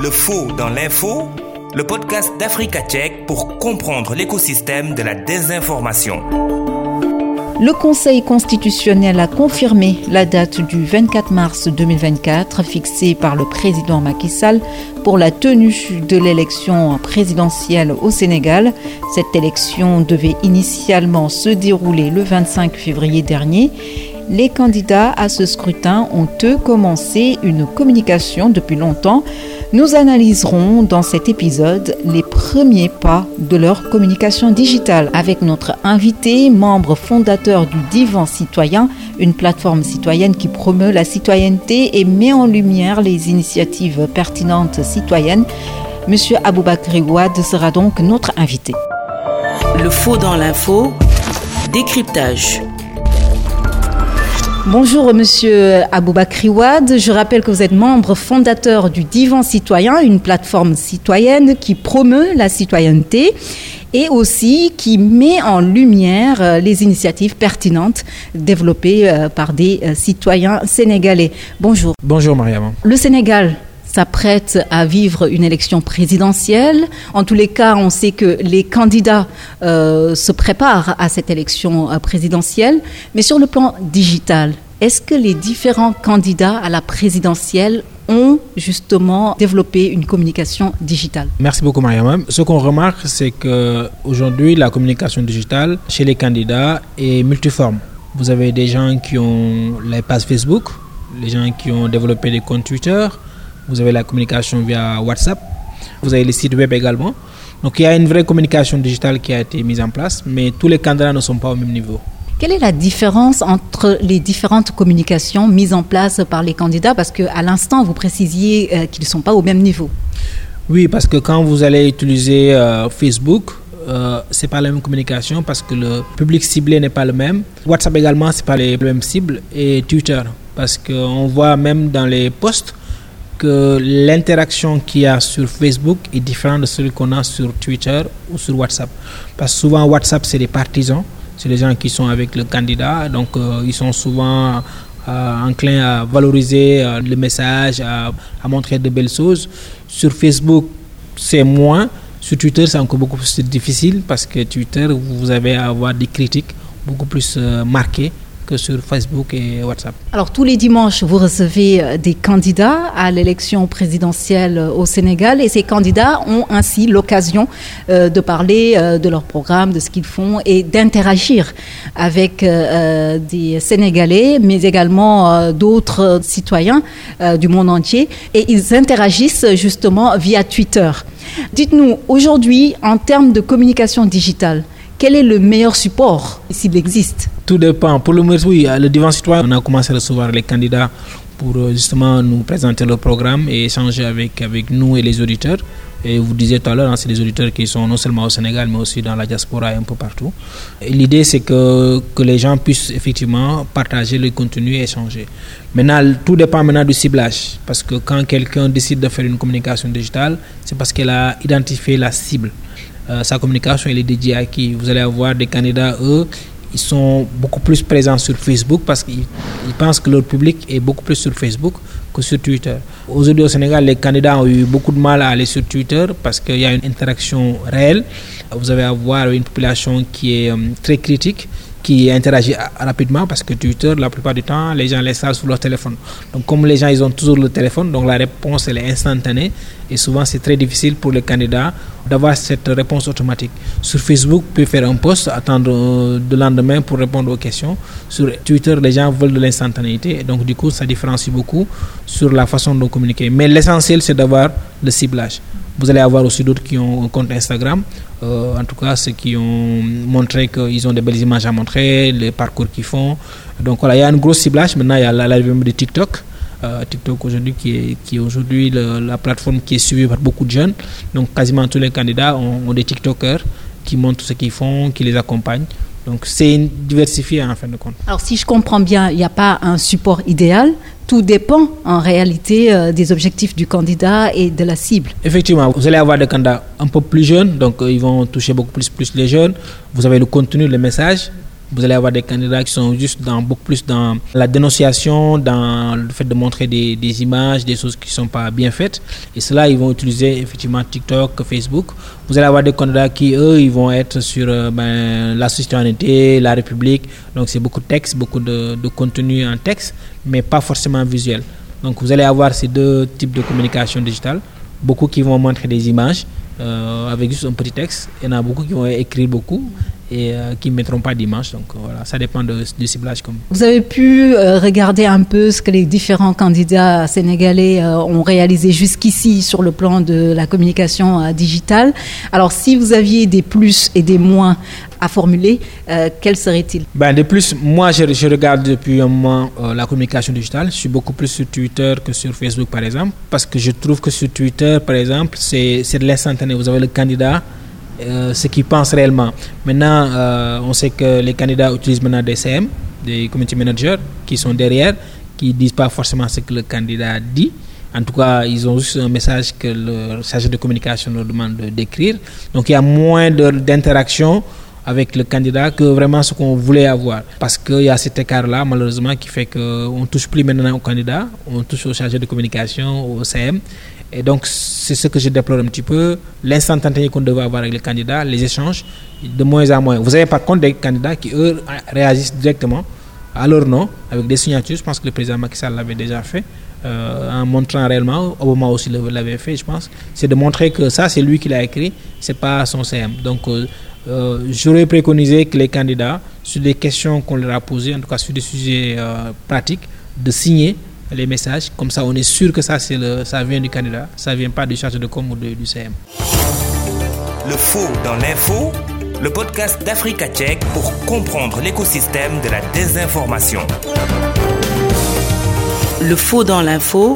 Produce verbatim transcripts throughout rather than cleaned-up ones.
Le faux dans l'info, le podcast d'Africa Tchèque pour comprendre l'écosystème de la désinformation. Le Conseil constitutionnel a confirmé la date du vingt-quatre mars deux mille vingt-quatre fixée par le président Macky Sall pour la tenue de l'élection présidentielle au Sénégal. Cette élection devait initialement se dérouler le vingt-cinq février dernier. Les candidats à ce scrutin ont eux commencé une communication depuis longtemps. Nous analyserons dans cet épisode les premiers pas de leur communication digitale avec notre invité, membre fondateur du Divan Citoyen, une plateforme citoyenne qui promeut la citoyenneté et met en lumière les initiatives pertinentes citoyennes. Monsieur Aboubakry Ouad sera donc notre invité. Le faux dans l'info, décryptage. Bonjour Monsieur Aboubakry Ouad, je rappelle que vous êtes membre fondateur du Divan Citoyen, une plateforme citoyenne qui promeut la citoyenneté et aussi qui met en lumière les initiatives pertinentes développées par des citoyens sénégalais. Bonjour. Bonjour Mariam. Le Sénégal s'apprête à vivre une élection présidentielle. En tous les cas, on sait que les candidats euh, se préparent à cette élection euh, présidentielle. Mais sur le plan digital, est-ce que les différents candidats à la présidentielle ont justement développé une communication digitale? Merci beaucoup Mariam. Ce qu'on remarque, c'est qu'aujourd'hui, la communication digitale chez les candidats est multiforme. Vous avez des gens qui ont les pages Facebook, les gens qui ont développé des comptes Twitter. Vous avez la communication via WhatsApp, vous avez les sites web également. Donc il y a une vraie communication digitale qui a été mise en place, mais tous les candidats ne sont pas au même niveau. Quelle est la différence entre les différentes communications mises en place par les candidats? Parce qu'à l'instant, vous précisiez euh, qu'ils ne sont pas au même niveau. Oui, parce que quand vous allez utiliser euh, Facebook, euh, ce n'est pas la même communication parce que le public ciblé n'est pas le même. WhatsApp également, ce n'est pas les mêmes cibles. Et Twitter, parce qu'on voit même dans les posts que l'interaction qu'il y a sur Facebook est différente de celle qu'on a sur Twitter ou sur WhatsApp. Parce que souvent, WhatsApp, c'est des partisans, c'est les gens qui sont avec le candidat, donc euh, ils sont souvent euh, enclins à valoriser euh, le message, à, à montrer de belles choses. Sur Facebook, c'est moins. Sur Twitter, c'est encore beaucoup plus difficile parce que Twitter, vous avez à avoir des critiques beaucoup plus euh, marquées que sur Facebook et WhatsApp. Alors tous les dimanches, vous recevez des candidats à l'élection présidentielle au Sénégal et ces candidats ont ainsi l'occasion euh, de parler euh, de leur programme, de ce qu'ils font et d'interagir avec euh, des Sénégalais, mais également euh, d'autres citoyens euh, du monde entier. Et ils interagissent justement via Twitter. Dites-nous, aujourd'hui, en termes de communication digitale, quel est le meilleur support, s'il existe? Tout dépend. Pour le moment, oui, le Divan Citoyen, on a commencé à recevoir les candidats pour justement nous présenter leur programme et échanger avec, avec nous et les auditeurs. Et vous disiez tout à l'heure, hein, c'est des auditeurs qui sont non seulement au Sénégal, mais aussi dans la diaspora et un peu partout. Et l'idée, c'est que, que les gens puissent effectivement partager le contenu et échanger. Maintenant, tout dépend maintenant du ciblage. Parce que quand quelqu'un décide de faire une communication digitale, c'est parce qu'elle a identifié la cible. Euh, sa communication elle est dédiée à qui? Vous allez avoir des candidats, eux, ils sont beaucoup plus présents sur Facebook parce qu'ils ils pensent que leur public est beaucoup plus sur Facebook que sur Twitter. Aujourd'hui au Sénégal, les candidats ont eu beaucoup de mal à aller sur Twitter parce qu'il y a une interaction réelle. Vous allez avoir une population qui est euh, très critique, qui interagit rapidement parce que Twitter, la plupart du temps, les gens l'installent sur leur téléphone. Donc comme les gens ils ont toujours le téléphone, donc la réponse elle est instantanée et souvent c'est très difficile pour les candidats d'avoir cette réponse automatique. Sur Facebook, vous pouvez faire un post, attendre le lendemain pour répondre aux questions. Sur Twitter, les gens veulent de l'instantanéité et donc du coup ça différencie beaucoup sur la façon de communiquer. Mais l'essentiel c'est d'avoir le ciblage. Vous allez avoir aussi d'autres qui ont un compte Instagram. Euh, en tout cas, ceux qui ont montré qu'ils ont des belles images à montrer, les parcours qu'ils font. Donc voilà, il y a un gros ciblage. Maintenant, il y a l'arrivée de TikTok. Euh, TikTok aujourd'hui qui est, qui est aujourd'hui le, la plateforme qui est suivie par beaucoup de jeunes. Donc quasiment tous les candidats ont, ont des TikTokers qui montrent ce qu'ils font, qui les accompagnent. Donc c'est diversifié en fin de compte. Alors si je comprends bien, il n'y a pas un support idéal. Tout dépend en réalité euh, des objectifs du candidat et de la cible. Effectivement, vous allez avoir des candidats un peu plus jeunes, donc euh, ils vont toucher beaucoup plus, plus les jeunes. Vous avez le contenu, le message Vous allez avoir des candidats qui sont juste dans, beaucoup plus dans la dénonciation, dans le fait de montrer des, des images, des choses qui ne sont pas bien faites. Et cela, ils vont utiliser effectivement TikTok, Facebook. Vous allez avoir des candidats qui, eux, ils vont être sur euh, ben, la citoyenneté, la République. Donc, c'est beaucoup de texte, beaucoup de, de contenu en texte, mais pas forcément visuel. Donc, vous allez avoir ces deux types de communication digitale. Beaucoup qui vont montrer des images euh, avec juste un petit texte. Il y en a beaucoup qui vont écrire beaucoup et euh, qui ne mettront pas d'image. Donc voilà, ça dépend de, du ciblage. Comme. Vous avez pu euh, regarder un peu ce que les différents candidats sénégalais euh, ont réalisé jusqu'ici sur le plan de la communication euh, digitale. Alors, si vous aviez des plus et des moins à formuler, euh, quels seraient-ils? Ben, de plus, moi, je, je regarde depuis un moment euh, la communication digitale. Je suis beaucoup plus sur Twitter que sur Facebook, par exemple, parce que je trouve que sur Twitter, par exemple, c'est, c'est de l'instantané. Vous avez le candidat, euh, ce qu'il pense réellement. Maintenant, euh, on sait que les candidats utilisent maintenant des C M, des community managers, qui sont derrière, qui ne disent pas forcément ce que le candidat dit. En tout cas, ils ont juste un message que le chargé de communication leur demande de, d'écrire. Donc, il y a moins de, d'interaction avec le candidat que vraiment ce qu'on voulait avoir. Parce qu'il y a cet écart-là, malheureusement, qui fait qu'on ne touche plus maintenant au candidat, on touche au chargé de communication, au C M. Et donc, c'est ce que je déplore un petit peu, l'instantané qu'on devait avoir avec les candidats, les échanges, de moins en moins. Vous avez par contre des candidats qui, eux, réagissent directement à leur nom, avec des signatures. Je pense que le président Macky Sall l'avait déjà fait, euh, en montrant réellement, Obama aussi l'avait fait, je pense. C'est de montrer que ça, c'est lui qui l'a écrit, c'est pas son C M. Donc, euh, Euh, j'aurais préconisé que les candidats, sur des questions qu'on leur a posées, en tout cas sur des sujets euh, pratiques, de signer les messages. Comme ça, on est sûr que ça, c'est le, ça vient du candidat, ça ne vient pas du chargé de com ou de, du C M. Le faux dans l'info, le podcast d'Africa Tchèque pour comprendre l'écosystème de la désinformation. Le faux dans l'info,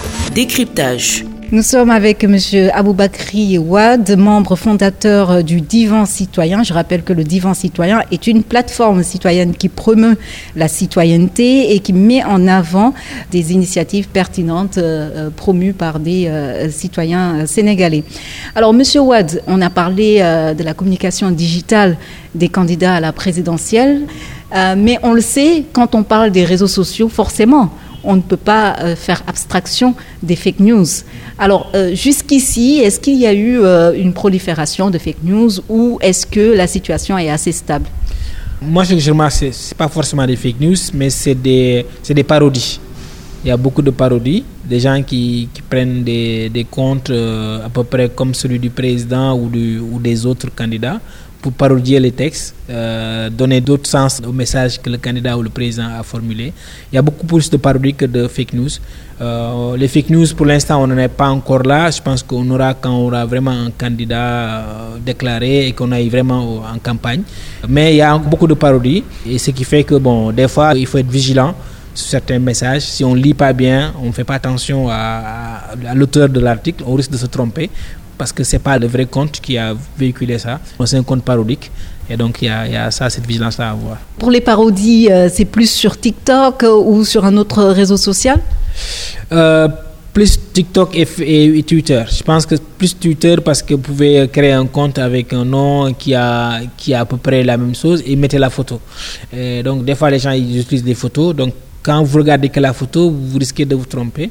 décryptage. Nous sommes avec M. Aboubakry Ouad, membre fondateur du Divan Citoyen. Je rappelle que le Divan Citoyen est une plateforme citoyenne qui promeut la citoyenneté et qui met en avant des initiatives pertinentes euh, promues par des euh, citoyens sénégalais. Alors, M. Ouad, on a parlé euh, de la communication digitale des candidats à la présidentielle, euh, mais on le sait, quand on parle des réseaux sociaux, forcément, on ne peut pas euh, faire abstraction des fake news. Alors, euh, jusqu'ici, est-ce qu'il y a eu euh, une prolifération de fake news ou est-ce que la situation est assez stable? Moi, ce que je remarque, ce n'est pas forcément des fake news, mais c'est des, c'est des parodies. Il y a beaucoup de parodies, des gens qui, qui prennent des, des comptes euh, à peu près comme celui du président ou, du, ou des autres candidats pour parodier les textes, euh, donner d'autres sens au message que le candidat ou le président a formulé. Il y a beaucoup plus de parodies que de fake news. Euh, les fake news, pour l'instant, on n'en est pas encore là. Je pense qu'on aura quand on aura vraiment un candidat euh, déclaré et qu'on aille vraiment en campagne. Mais il y a beaucoup de parodies, et ce qui fait que, bon, des fois, il faut être vigilant sur certains messages. Si on ne lit pas bien, on ne fait pas attention à, à, à l'auteur de l'article, on risque de se tromper. Parce que ce n'est pas le vrai compte qui a véhiculé ça. C'est un compte parodique. Et donc, il y a, il y a ça, cette vigilance-là à avoir. Pour les parodies, euh, c'est plus sur TikTok euh, ou sur un autre réseau social? euh, Plus TikTok et, et, et Twitter. Je pense que plus Twitter parce que vous pouvez créer un compte avec un nom qui a, qui a à peu près la même chose et mettez la photo. Et donc, des fois, les gens ils utilisent des photos. Donc, quand vous regardez que la photo, vous risquez de vous tromper.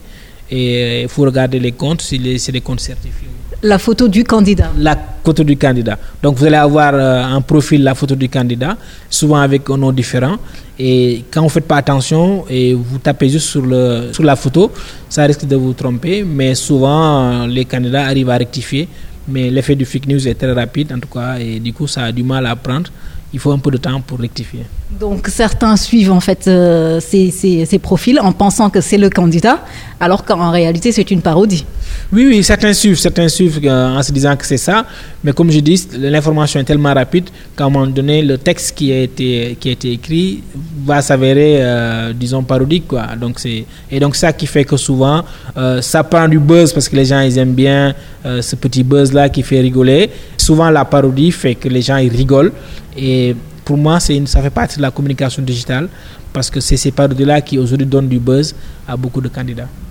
Et il faut regarder les comptes, si les, c'est des comptes certifiés. La photo du candidat. La photo du candidat. Donc, vous allez avoir euh, en profil la photo du candidat, souvent avec un nom différent. Et quand vous ne faites pas attention et vous tapez juste sur, le, sur la photo, ça risque de vous tromper. Mais souvent, euh, les candidats arrivent à rectifier. Mais l'effet du fake news est très rapide, en tout cas. Et du coup, ça a du mal à prendre. Il faut un peu de temps pour rectifier. Donc, certains suivent en fait euh, ces, ces, ces profils en pensant que c'est le candidat, alors qu'en réalité, c'est une parodie. Oui, oui, certains suivent, certains suivent euh, en se disant que c'est ça. Mais comme je dis, l'information est tellement rapide qu'à un moment donné, le texte qui a été, qui a été écrit va s'avérer, euh, disons, parodique, quoi. Donc, c'est, et donc, ça qui fait que souvent, euh, ça prend du buzz parce que les gens, ils aiment bien euh, ce petit buzz-là qui fait rigoler. Souvent, la parodie fait que les gens, ils rigolent. Et pour moi, c'est une, ça fait partie de la communication digitale parce que c'est ces parodies-là qui aujourd'hui donnent du buzz à beaucoup de candidats.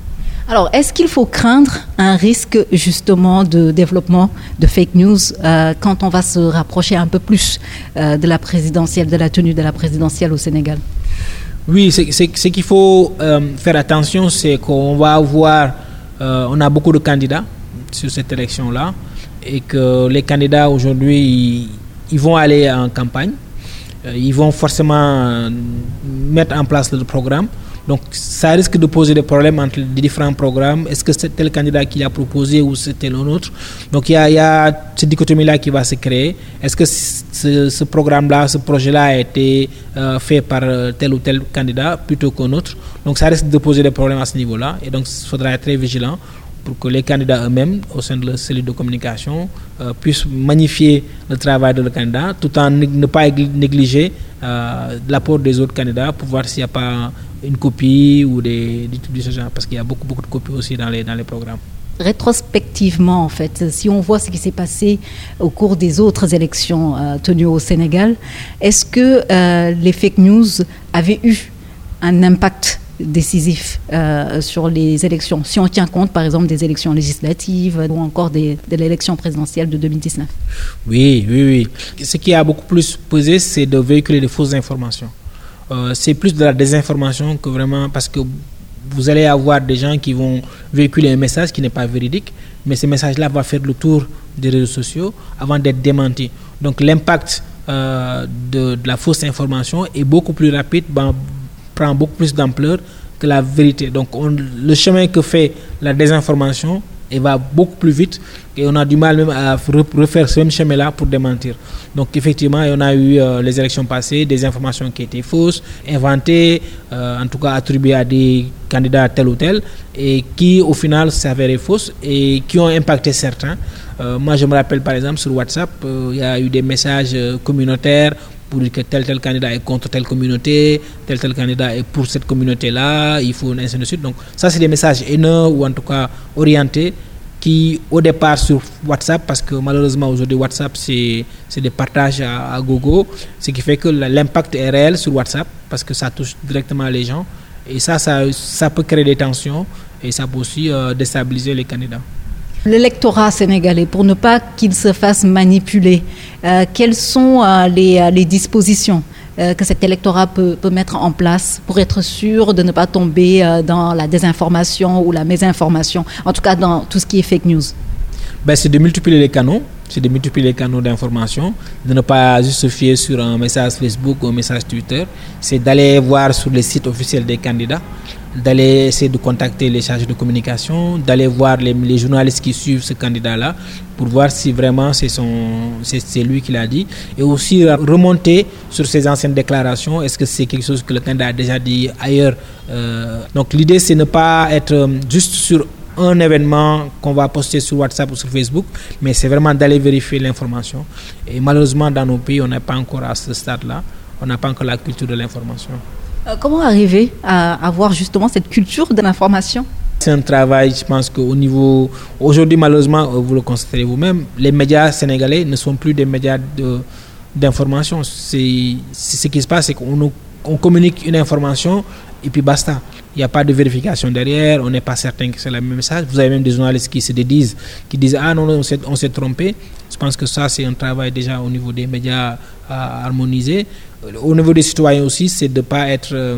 Alors, est-ce qu'il faut craindre un risque justement de développement de fake news euh, quand on va se rapprocher un peu plus euh, de la présidentielle, de la tenue de la présidentielle au Sénégal? Oui, c'est, c'est, c'est qu'il faut euh, faire attention, c'est qu'on va avoir, euh, on a beaucoup de candidats sur cette élection-là et que les candidats aujourd'hui, ils, ils vont aller en campagne, euh, ils vont forcément mettre en place le programme. Donc, ça risque de poser des problèmes entre les différents programmes. Est-ce que c'est tel candidat qui l'a proposé ou c'est tel autre? Donc, il y a, il y a cette dichotomie-là qui va se créer. Est-ce que ce, ce programme-là, ce projet-là a été euh, fait par tel ou tel candidat plutôt qu'un autre? Donc, ça risque de poser des problèmes à ce niveau-là. Et donc, il faudra être très vigilant pour que les candidats eux-mêmes, au sein de la cellule de communication, euh, puissent magnifier le travail de le candidat, tout en ne pas négliger euh, l'apport des autres candidats pour voir s'il n'y a pas une copie ou des, des trucs de ce genre, parce qu'il y a beaucoup, beaucoup de copies aussi dans les, dans les programmes. Rétrospectivement, en fait, si on voit ce qui s'est passé au cours des autres élections euh, tenues au Sénégal, est-ce que euh, les fake news avaient eu un impact décisif euh, sur les élections, si on tient compte par exemple des élections législatives ou encore des, de l'élection présidentielle de deux mille dix-neuf? Oui, oui, oui. Ce qui a beaucoup plus pesé, c'est de véhiculer de fausses informations. Euh, c'est plus de la désinformation que vraiment, parce que vous allez avoir des gens qui vont véhiculer un message qui n'est pas véridique, mais ce message-là va faire le tour des réseaux sociaux avant d'être démenti. Donc l'impact euh, de, de la fausse information est beaucoup plus rapide, ben, prend beaucoup plus d'ampleur que la vérité. Donc on, le chemin que fait la désinformation, il va beaucoup plus vite et on a du mal même à refaire ce même chemin-là pour démentir. Donc effectivement, on a eu euh, les élections passées, des informations qui étaient fausses, inventées, euh, en tout cas attribuées à des candidats tel ou tel, et qui au final s'avéraient fausses et qui ont impacté certains. Euh, moi je me rappelle par exemple sur WhatsApp, euh, il y a eu des messages euh, communautaires pour dire que tel tel candidat est contre telle communauté, tel tel candidat est pour cette communauté-là, il faut ainsi de suite. Donc ça, c'est des messages haineux ou en tout cas orientés qui, au départ sur WhatsApp, parce que malheureusement aujourd'hui WhatsApp, c'est, c'est des partages à, à gogo, ce qui fait que l'impact est réel sur WhatsApp parce que ça touche directement les gens. Et ça, ça, ça peut créer des tensions et ça peut aussi euh, déstabiliser les candidats. L'électorat sénégalais, pour ne pas qu'il se fasse manipuler, euh, quelles sont euh, les, euh, les dispositions euh, que cet électorat peut, peut mettre en place pour être sûr de ne pas tomber euh, dans la désinformation ou la mésinformation, en tout cas dans tout ce qui est fake news? Ben, c'est de multiplier les canaux, c'est de multiplier les canaux d'information, de ne pas juste se fier sur un message Facebook ou un message Twitter, c'est d'aller voir sur les sites officiels des candidats, d'aller essayer de contacter les chargés de communication, d'aller voir les, les journalistes qui suivent ce candidat-là pour voir si vraiment c'est, son, c'est, c'est lui qui l'a dit, et aussi remonter sur ses anciennes déclarations, est-ce que c'est quelque chose que le candidat a déjà dit ailleurs. Euh, donc l'idée, c'est ne pas être juste sur un événement qu'on va poster sur WhatsApp ou sur Facebook, mais c'est vraiment d'aller vérifier l'information. Et malheureusement, dans nos pays, on n'est pas encore à ce stade-là, on n'a pas encore la culture de l'information. Euh, comment arriver à avoir justement cette culture de l'information? C'est un travail, je pense qu'au niveau... Aujourd'hui, malheureusement, vous le constatez vous-même, les médias sénégalais ne sont plus des médias de, d'information. C'est, c'est ce qui se passe, c'est qu'on on communique une information et puis basta. Il n'y a pas de vérification derrière, on n'est pas certain que c'est le même message. Vous avez même des journalistes qui se dédisent, qui disent « Ah non, non on, s'est, on s'est trompé ». Je pense que ça, c'est un travail déjà au niveau des médias à harmoniser. Au niveau des citoyens aussi, c'est de ne pas être... Euh,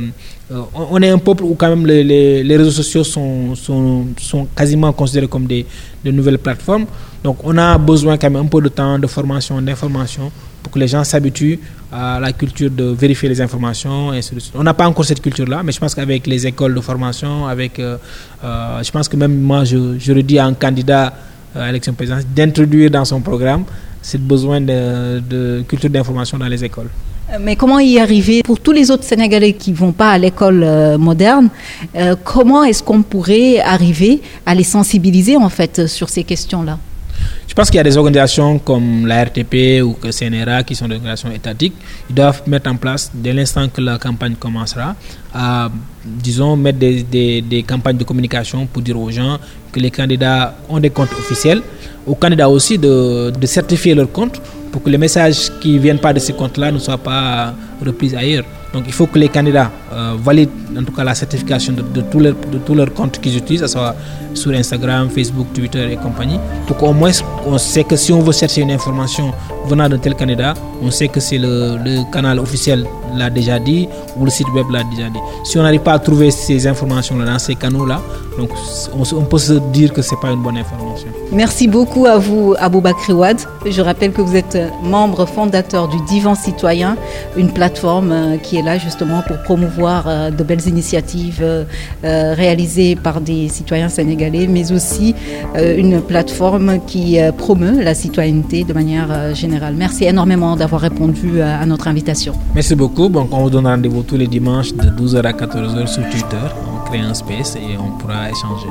on est un peuple où quand même les, les, les réseaux sociaux sont, sont, sont quasiment considérés comme des, de nouvelles plateformes. Donc on a besoin quand même un peu de temps, de formation, d'information, pour que les gens s'habituent à la culture de vérifier les informations. Et on n'a pas encore cette culture-là, mais je pense qu'avec les écoles de formation, avec, euh, euh, je pense que même moi, je, je redis à un candidat à l'élection présidentielle d'introduire dans son programme ce besoin de, de culture d'information dans les écoles. Mais comment y arriver pour tous les autres Sénégalais qui ne vont pas à l'école euh, moderne? euh, Comment est-ce qu'on pourrait arriver à les sensibiliser en fait sur ces questions-là? Je pense qu'il y a des organisations comme la R T P ou que C N R A qui sont des organisations étatiques. Ils doivent mettre en place, dès l'instant que la campagne commencera, à, disons, mettre des, des, des campagnes de communication pour dire aux gens que les candidats ont des comptes officiels, aux candidats aussi de, de certifier leurs comptes pour que les messages qui ne viennent pas de ces comptes-là ne soient pas reprises ailleurs. Donc il faut que les candidats euh, valident en tout cas la certification de, de tous leurs de tous leurs comptes qu'ils utilisent, à savoir sur Instagram, Facebook, Twitter et compagnie, pour qu'au moins on sait que si on veut chercher une information venant d'un tel candidat, on sait que c'est le, le canal officiel l'a déjà dit ou le site web l'a déjà dit. Si on n'arrive pas à trouver ces informations-là dans ces canaux-là, donc on, on peut se dire que c'est pas une bonne information. Merci beaucoup à vous, Aboubakry Ouad. Je rappelle que vous êtes membre fondateur du Divan Citoyen, une plateforme qui est là justement pour promouvoir de belles initiatives réalisées par des citoyens sénégalais, mais aussi une plateforme qui promeut la citoyenneté de manière générale. Merci énormément d'avoir répondu à notre invitation. Merci beaucoup. Donc on vous donne rendez-vous tous les dimanches de douze heures à quatorze heures sur Twitter. On crée un space et on pourra échanger.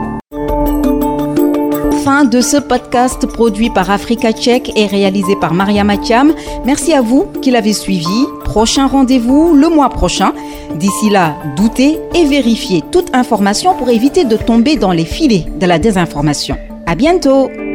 Fin de ce podcast produit par Africa Tchèque et réalisé par Maria Mathiam. Merci à vous qui l'avez suivi. Prochain rendez-vous le mois prochain. D'ici là, doutez et vérifiez toute information pour éviter de tomber dans les filets de la désinformation. À bientôt!